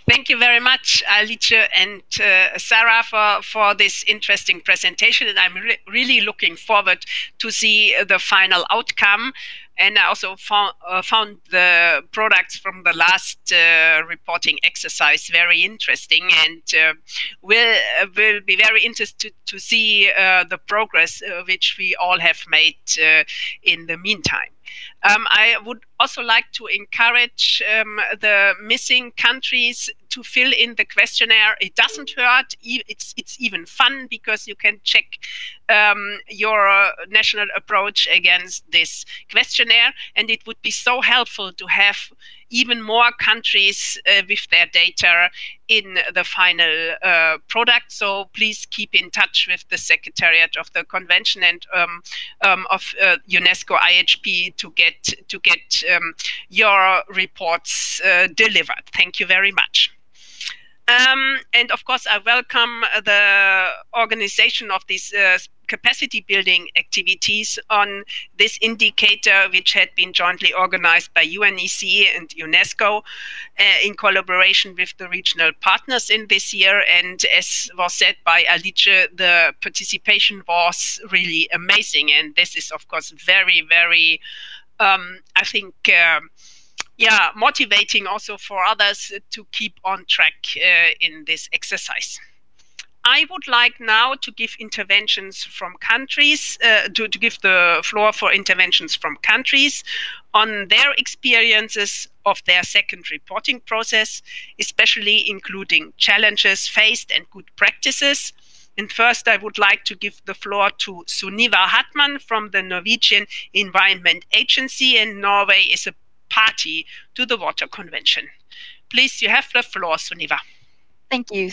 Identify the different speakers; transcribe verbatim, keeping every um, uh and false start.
Speaker 1: Thank you very much, Alice and uh, Sarah, for, for this interesting presentation. And I'm re- really looking forward to see the final outcome. And I also found, uh, found the products from the last uh, reporting exercise very interesting, and uh, will uh, will be very interested to see uh, the progress uh, which we all have made uh, in the meantime. Um, I would also like to encourage um, the missing countries to fill in the questionnaire. It doesn't hurt. It's it's even fun because you can check um, your uh, national approach against this questionnaire, and it would be so helpful to have even more countries uh, with their data in the final uh, product. So please keep in touch with the Secretariat of the Convention and um, um, of uh, UNESCO I H P to get to get um, your reports uh, delivered. Thank you very much. Um, and of course, I welcome the organization of these uh, capacity building activities on this indicator, which had been jointly organized by U N E C and UNESCO uh, in collaboration with the regional partners in this year. And as was said by Alice, the participation was really amazing. And this is, of course, very, very, um, I think, um yeah, motivating also for others to keep on track uh, in this exercise. I would like now to give interventions from countries, uh, to, to give the floor for interventions from countries on their experiences of their second reporting process, especially including challenges faced and good practices. And first, I would like to give the floor to Sunniva Hartmann from the Norwegian Environment Agency, and Norway is a party to the Water Convention. Please, you have the floor, Sunniva.
Speaker 2: Thank you.